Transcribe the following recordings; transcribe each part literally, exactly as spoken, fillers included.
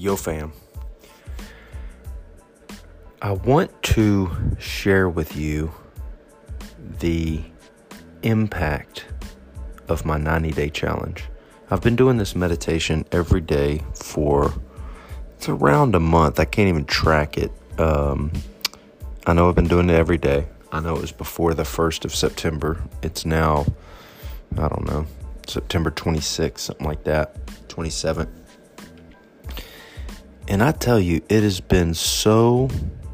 Yo fam, I want to share with you the impact of my ninety day challenge. I've been doing this meditation every day for, it's around a month. I can't even track it. Um, I know I've been doing it every day. I know it was before the first of September. It's now, I don't know, September twenty-sixth, something like that, twenty-seventh. And I tell you, it has been so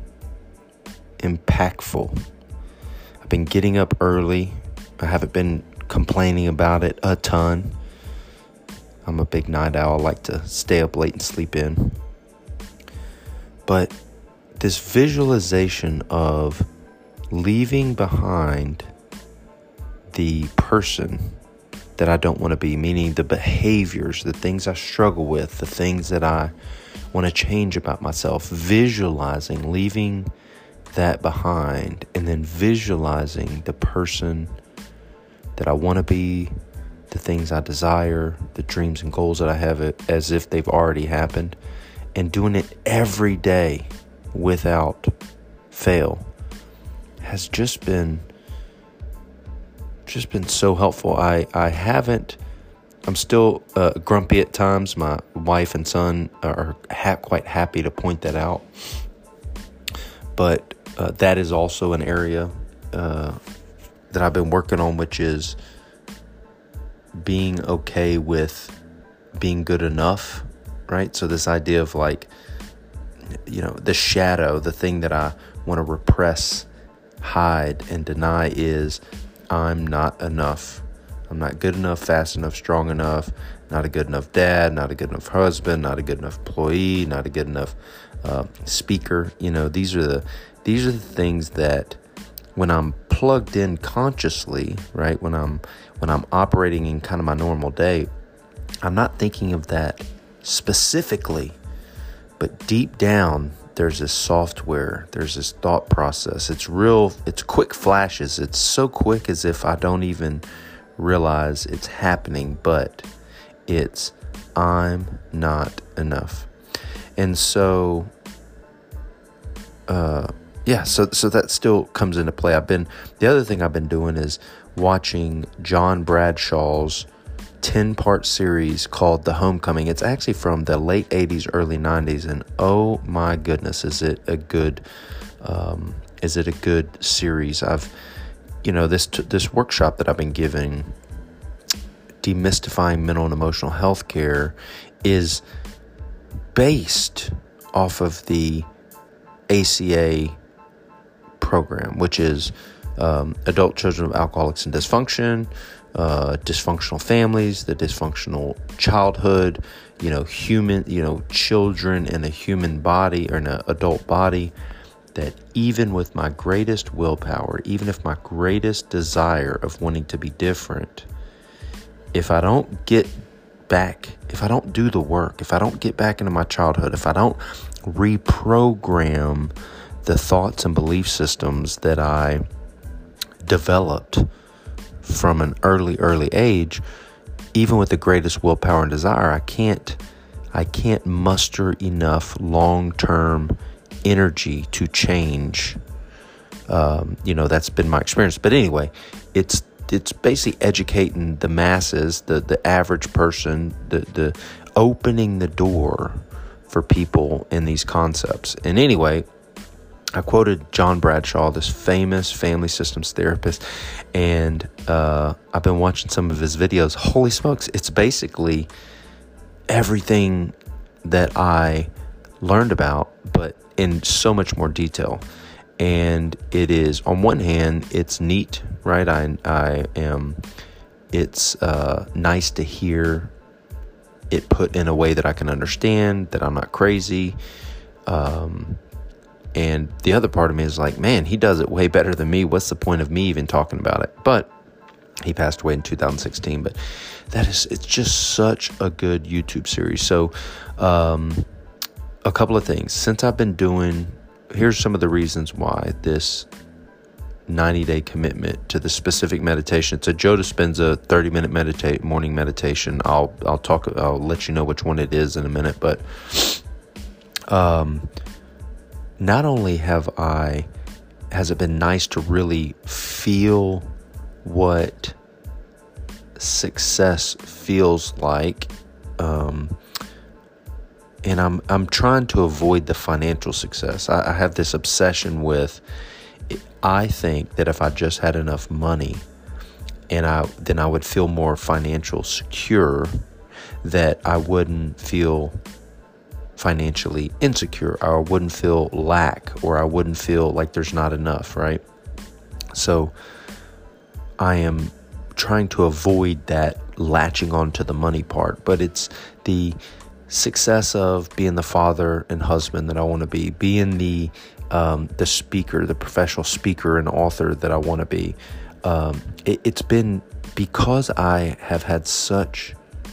impactful. I've been getting up early. I haven't been complaining about it a ton. I'm a big night owl. I like to stay up late and sleep in. But this visualization of leaving behind the person that I don't want to be, meaning the behaviors, the things I struggle with, the things that I want to change about myself, visualizing leaving that behind, and then visualizing the person that I want to be, the things I desire, the dreams and goals that I have as if they've already happened, and doing it every day without fail has just been just been so helpful. I, I haven't I'm still uh, grumpy at times. My wife and son are ha- quite happy to point that out. But uh, that is also an area uh, that I've been working on, which is being okay with being good enough, right? So this idea of like, you know, the shadow, the thing that I want to repress, hide, and deny is I'm not enough. I'm not good enough, fast enough, strong enough, not a good enough dad, not a good enough husband, not a good enough employee, not a good enough uh, speaker. You know, these are the these are the things that when I'm plugged in consciously, right, when I'm when I'm operating in kind of my normal day, I'm not thinking of that specifically, but deep down, there's this software, there's this thought process. It's real, it's quick flashes. It's so quick as if I don't even realize it's happening, but it's I'm not enough. And so uh yeah so so that still comes into play. I've been the other thing I've been doing is watching John Bradshaw's ten part series called The Homecoming. It's actually from the late eighties, early nineties, and oh my goodness, is it a good um is it a good series. I've You know, this this workshop that I've been giving, Demystifying Mental and Emotional Health Care, is based off of the A C A program, which is um, Adult Children of Alcoholics and Dysfunction, uh, Dysfunctional Families, the Dysfunctional Childhood, you know, human, you know, children in a human body or in an adult body. That even with my greatest willpower, even if my greatest desire of wanting to be different, if I don't get back, if I don't do the work, if I don't get back into my childhood, if I don't reprogram the thoughts and belief systems that I developed from an early, early age, even with the greatest willpower and desire, I can't, I can't muster enough long-term energy to change. Um, you know, that's been my experience. But anyway, it's it's basically educating the masses, the the average person, the the opening the door for people in these concepts. And anyway, I quoted John Bradshaw, this famous family systems therapist, and uh, I've been watching some of his videos. Holy smokes, it's basically everything that I learned about, but in so much more detail. And it is, on one hand, it's neat, right? I I am, it's uh, nice to hear it put in a way that I can understand, that I'm not crazy. Um, and the other part of me is like, man, he does it way better than me. What's the point of me even talking about it? But he passed away in two thousand sixteen. But that is, it's just such a good YouTube series. So, um, a couple of things. Since I've been doing, here's some of the reasons why this ninety day commitment to the specific meditation. It's a Joe Dispenza thirty minute meditate morning meditation. I'll I'll talk. I'll let you know which one it is in a minute. But um, not only have I, has it been nice to really feel what success feels like, um, and I'm I'm trying to avoid the financial success. I, I have this obsession with, I think that if I just had enough money, and I then I would feel more financial secure, that I wouldn't feel financially insecure, or I wouldn't feel lack, or I wouldn't feel like there's not enough, right? So I am trying to avoid that latching onto the money part, but it's the success of being the father and husband that I want to be, being the um, the speaker, the professional speaker and author that I want to be. Um, it, it's been because I have had such,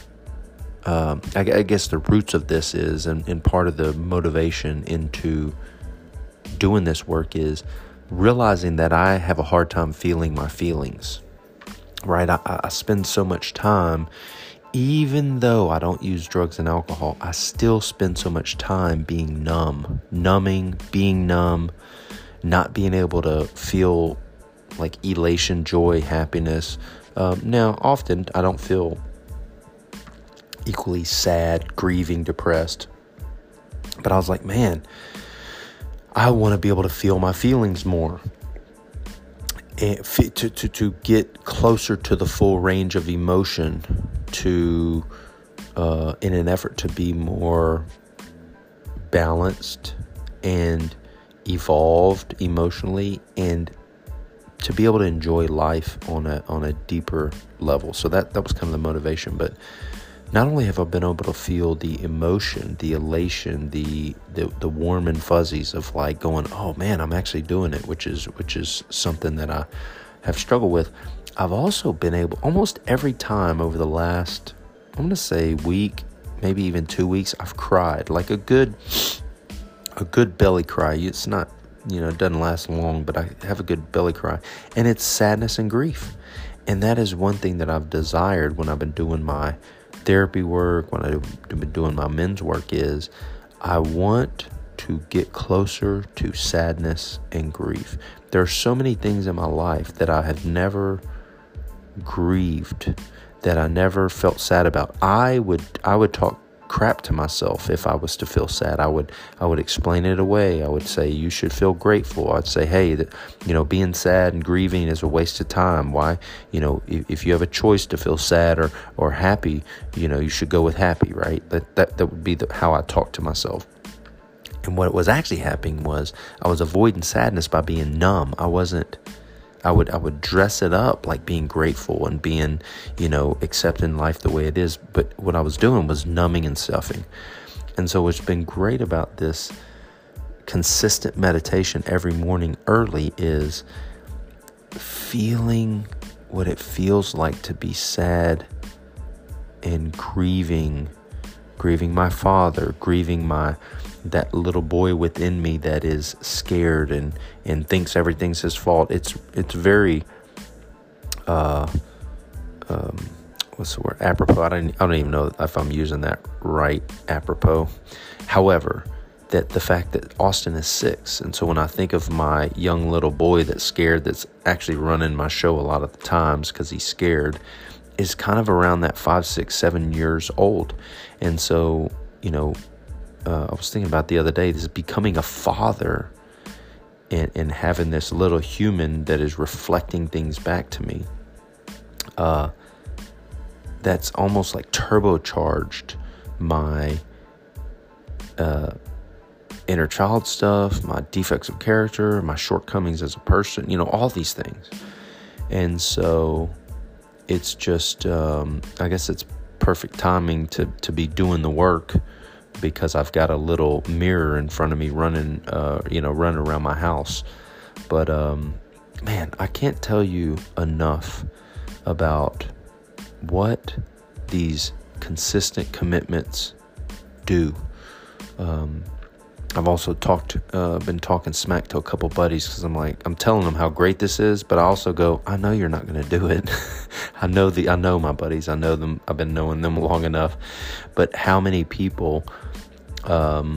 um, I, I guess the roots of this is, and, and part of the motivation into doing this work is realizing that I have a hard time feeling my feelings, right? I, I spend so much time, even though I don't use drugs and alcohol, I still spend so much time being numb, numbing, being numb, not being able to feel like elation, joy, happiness. Um, now, often I don't feel equally sad, grieving, depressed. But I was like, man, I want to be able to feel my feelings more. And to, to, to get closer to the full range of emotion, to uh, in an effort to be more balanced and evolved emotionally, and to be able to enjoy life on a on a deeper level. So that, that was kind of the motivation. But not only have I been able to feel the emotion, the elation, the, the the warm and fuzzies of like going, oh man, I'm actually doing it, which is which is something that I have struggled with. I've also been able, almost every time over the last, I'm going to say week, maybe even two weeks, I've cried. Like a good, a good belly cry. It's not, you know, it doesn't last long, but I have a good belly cry. And it's sadness and grief. And that is one thing that I've desired when I've been doing my therapy work, when I've been doing my men's work, is I want to get closer to sadness and grief. There are so many things in my life that I have never grieved, that I never felt sad about. I would I would talk crap to myself if I was to feel sad. I would I would explain it away. I would say you should feel grateful. I'd say, hey, that, you know, being sad and grieving is a waste of time. Why? You know, if, if you have a choice to feel sad or or happy, you know, you should go with happy, right? That that that would be the, how I talk to myself. And what was actually happening was I was avoiding sadness by being numb. I wasn't. I would I would dress it up like being grateful and being, you know, accepting life the way it is. But what I was doing was numbing and stuffing. And so what's been great about this consistent meditation every morning early is feeling what it feels like to be sad and grieving, grieving my father, grieving my that little boy within me that is scared and, and thinks everything's his fault. It's it's very, uh, um, what's the word? Apropos. I don't I don't even know if I'm using that right. Apropos. However, that the fact that Austin is six, and so when I think of my young little boy that's scared, that's actually running my show a lot of the times because he's scared, is kind of around that five, six, seven years old, and so you know. Uh, I was thinking about the other day, this is becoming a father and, and having this little human that is reflecting things back to me. Uh, that's almost like turbocharged my uh, inner child stuff, my defects of character, my shortcomings as a person, you know, all these things. And so it's just, um, I guess it's perfect timing to, to be doing the work, because I've got a little mirror in front of me running, uh, you know, running around my house. But, um, man, I can't tell you enough about what these consistent commitments do. Um, I've also talked, uh, been talking smack to a couple buddies because I'm like, I'm telling them how great this is, but I also go, I know you're not going to do it. I know the, I know my buddies, I know them, I've been knowing them long enough, but how many people, um,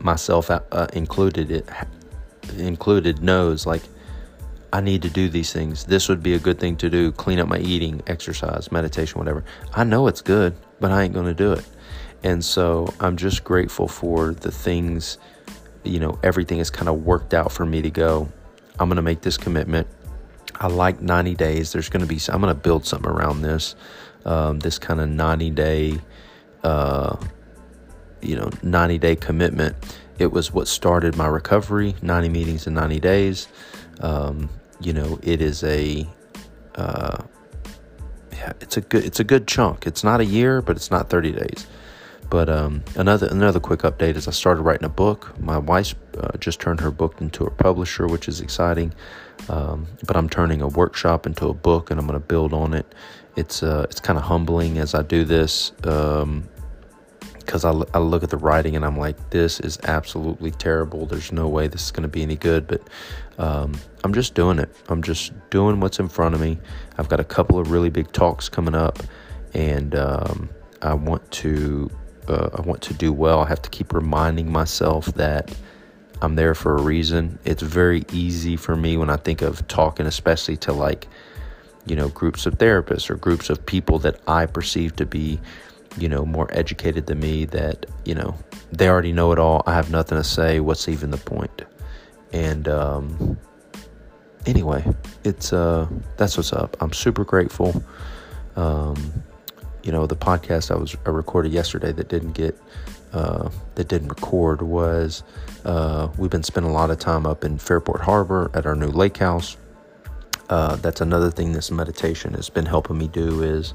myself uh, included, it included, knows like I need to do these things. This would be a good thing to do. Clean up my eating, exercise, meditation, whatever. I know it's good, but I ain't going to do it. And so I'm just grateful for the things, you know, everything is kind of worked out for me to go, I'm going to make this commitment. I like ninety days. There's going to be, I'm going to build something around this, um, this kind of ninety day, uh, you know, ninety day commitment. It was what started my recovery, ninety meetings in ninety days. Um, you know, it is a, uh, yeah, it's a good, it's a good chunk. It's not a year, but it's not thirty days. But um, another another quick update is I started writing a book. My wife uh, just turned her book into a publisher, which is exciting. Um, but I'm turning a workshop into a book, and I'm going to build on it. It's uh, it's kind of humbling as I do this, um, because I, I look at the writing and I'm like, this is absolutely terrible. There's no way this is going to be any good. But um, I'm just doing it. I'm just doing what's in front of me. I've got a couple of really big talks coming up, and um, I want to. Uh, I want to do well. I have to keep reminding myself that I'm there for a reason. It's very easy for me when I think of talking, especially to like, you know, groups of therapists or groups of people that I perceive to be, you know, more educated than me, that, you know, they already know it all. I have nothing to say. What's even the point? And um, anyway, it's uh, that's what's up. I'm super grateful. Um, You know, the podcast I was I recorded yesterday that didn't get uh, that didn't record was uh, we've been spending a lot of time up in Fairport Harbor at our new lake house. Uh, that's another thing this meditation has been helping me do is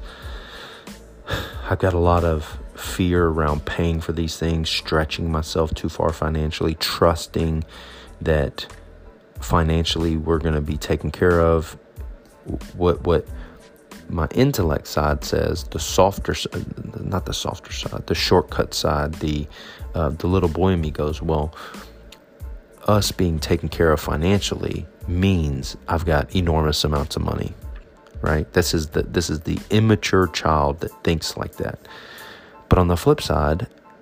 I've got a lot of fear around paying for these things, stretching myself too far financially, trusting that financially we're going to be taken care of. What what. My intellect side says the softer, not the softer side, the shortcut side, the uh, the little boy in me goes, well, us being taken care of financially means I've got enormous amounts of money, right? This is the this is the immature child that thinks like that. But on the flip side,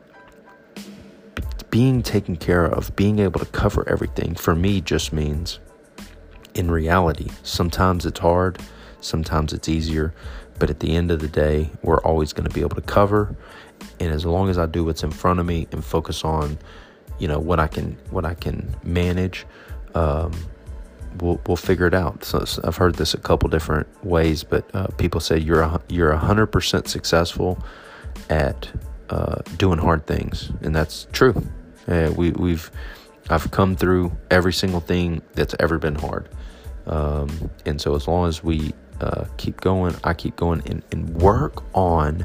being taken care of, being able to cover everything, for me just means, in reality, sometimes it's hard. Sometimes it's easier, but at the end of the day, we're always going to be able to cover. And as long as I do what's in front of me and focus on, you know, what I can, what I can manage, um, we'll, we'll figure it out. So, so I've heard this a couple different ways, but, uh, people say you're a, you're a hundred percent successful at, uh, doing hard things. And that's true. Uh, we, we've, I've come through every single thing that's ever been hard. Um, and so as long as we, Uh, keep going, I keep going and, and work on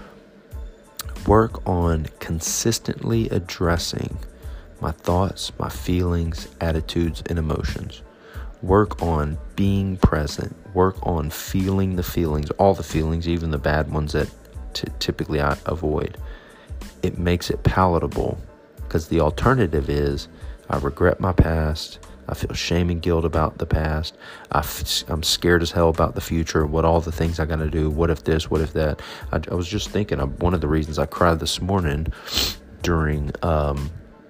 work on consistently addressing my thoughts, my feelings, attitudes, and emotions. Work on being present. Work on feeling the feelings, all the feelings, even the bad ones that t- typically I avoid. It makes it palatable, because the alternative is I regret my past. I feel shame and guilt about the past. I f- I'm scared as hell about the future. What all the things I got to do. What if this? What if that? I, I was just thinking of one of the reasons I cried this morning during um,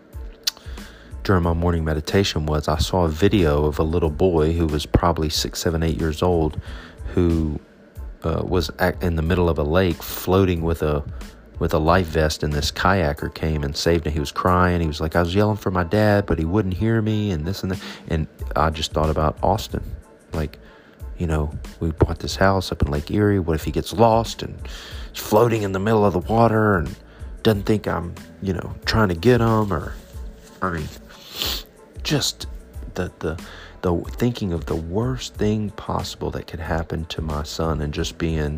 during my morning meditation was I saw a video of a little boy who was probably six, seven, eight years old, who uh, was at, in the middle of a lake floating with a with a life vest, and this kayaker came and saved him. He was crying. He was like, I was yelling for my dad, but he wouldn't hear me, and this and that. And I just thought about Austin. Like, you know, we bought this house up in Lake Erie. What if he gets lost and is floating in the middle of the water and doesn't think I'm, you know, trying to get him? Or, I mean, just the, the, the thinking of the worst thing possible that could happen to my son, and just being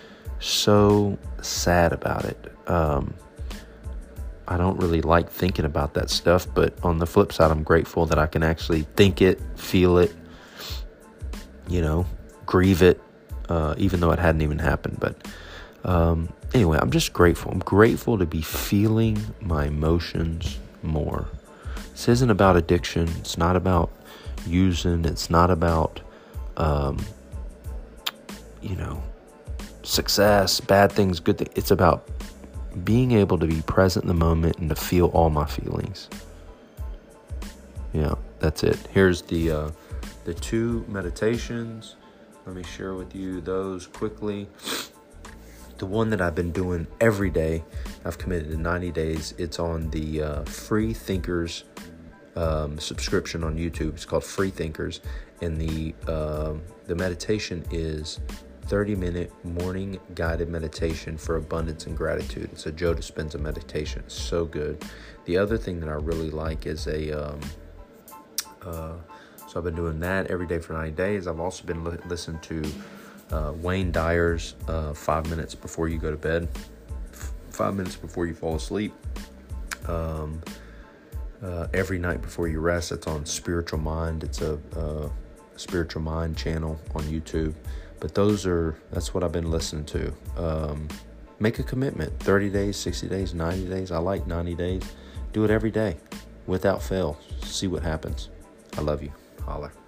so sad about it. Um, I don't really like thinking about that stuff, but on the flip side, I'm grateful that I can actually think it, feel it, you know, grieve it, uh, even though it hadn't even happened. But um, anyway, I'm just grateful. I'm grateful to be feeling my emotions more. This isn't about addiction. It's not about using. It's not about, um, you know, success, bad things, good things. It's about being able to be present in the moment and to feel all my feelings. Yeah, that's it. Here's the uh, the two meditations. Let me share with you those quickly. The one that I've been doing every day, I've committed to ninety days. It's on the uh, Free Thinkers um, subscription on YouTube. It's called Free Thinkers. And the uh, the meditation is thirty minute morning guided meditation for abundance and gratitude. It's a Joe Dispenza meditation. It's so good. The other thing that I really like is a, um, uh, so I've been doing that every day for ninety days. I've also been li- listening to uh, Wayne Dyer's uh, Five Minutes Before You Go to Bed, F- Five Minutes Before You Fall Asleep. Um, uh, every night before you rest. It's on Spiritual Mind. It's a, uh, Spiritual Mind channel on YouTube. But those are, that's what I've been listening to. Um, make a commitment, thirty days, sixty days, ninety days. I like ninety days. Do it every day without fail. See what happens. I love you. Holler.